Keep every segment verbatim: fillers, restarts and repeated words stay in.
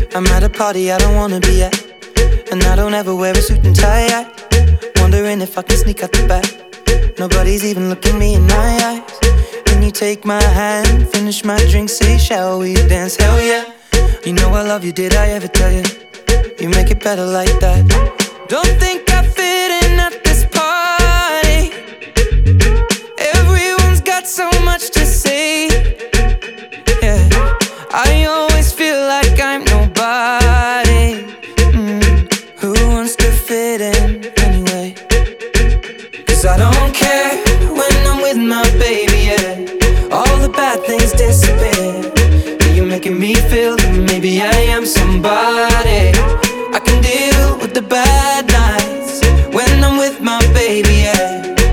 I'm at a party I don't wanna be at, and I don't ever wear a suit and tie yet. Wondering if I can sneak out the back. Nobody's even looking me in my eyes. When you take my hand, finish my drink, say shall we dance? Hell yeah. You know I love you, did I ever tell you? You make it better like that. Don't think I fit in at this party. Everyone's got so much to say. Yeah, I always feel like I'm nobody. mm. Who wants to fit in anyway? Cause I don't care when I'm with my baby, yeah. All the bad things disappear. You're making me feel that maybe I am somebody. I can deal with the bad nights when I'm with my baby, yeah.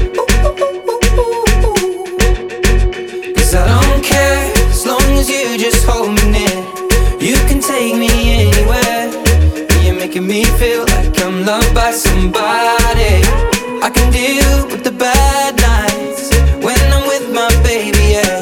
Cause I don't care as long as you just hold me near. You can take me anywhere. You're making me feel like I'm loved by somebody. I can deal with the bad nights when I'm with my baby, yeah.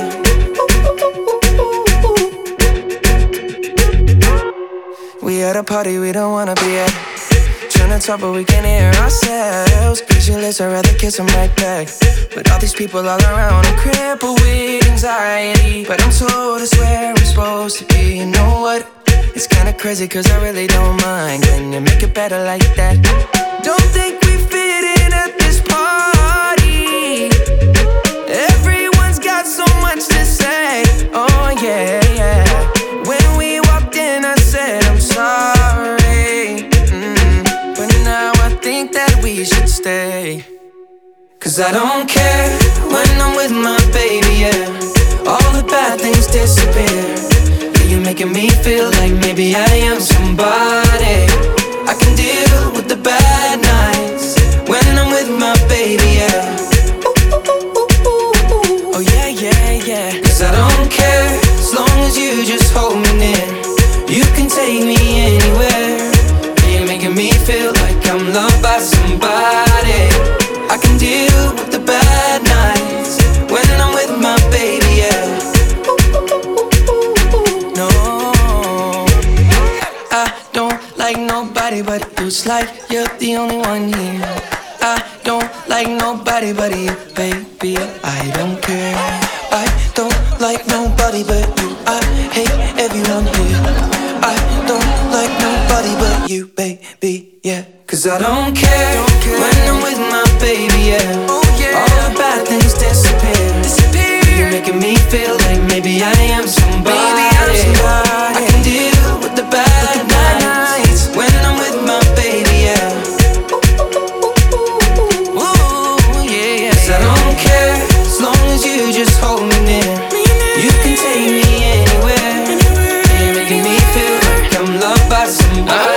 We at a party we don't wanna be at. Trying to talk but we can't hear ourselves. Pictureless, I'd rather kiss them right back. But all these people all around, I'm crippled with anxiety. But I'm told it's where I'm supposed to be. You know what? It's kinda crazy cause I really don't mind. Can you make it better like that? Don't think we fit in at this party. Everyone's got so much to say. Oh yeah, yeah. When we walked in I said I'm sorry, mm, but now I think that we should stay. Cause I don't care when I'm with my baby, yeah. All the bad things disappear. You're making me feel like maybe I am somebody. I can deal with the bad nights when I'm with my baby, yeah. Oh yeah, yeah, yeah. Cause I don't care as long as you just hold me near. You can take me anywhere. You're making me feel like I'm loved by somebody. I can deal with the bad nights when I'm with my baby, yeah. No, I don't like nobody but you. It's like you're the only one here. I don't like nobody but you, baby. I don't care. I don't like nobody but you. I hate everyone here. I don't like nobody but you, baby, yeah. Cause I don't care, don't care. When I'm with my baby, yeah. Oh, yeah. All the bad things disappear. disappear. You're making me feel like maybe I am somebody. Maybe I'm somebody. I can deal with the bad, with the bad nights when I'm with my baby, yeah. Ooh, yeah, yeah. Cause I don't care as long as you just hold me near. You can take me anywhere. You're making me feel like I'm loved by somebody.